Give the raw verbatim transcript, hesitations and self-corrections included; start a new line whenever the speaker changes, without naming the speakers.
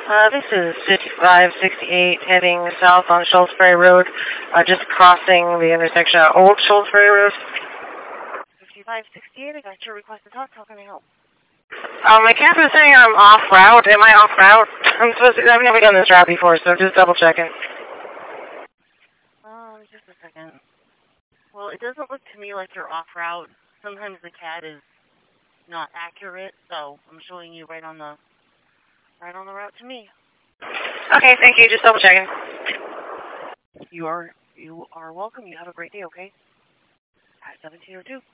Uh, this is fifty-five sixty-eight heading south on Shullsbury Road, uh, just crossing the intersection of Old Shullsbury Road.
fifty-five sixty-eight, I got your request to talk. How can I help?
Um, my captain is saying I'm off route. Am I off route? I'm supposed to, I've never done this route before, so just double checking.
Um, just a second. Well, it doesn't look to me like you're off route. Sometimes the C A D is not accurate, so I'm showing you right on the right on the route to me.
Okay, thank you. Just double checking.
You are you are welcome. You have a great day. Okay. At seventeen oh two.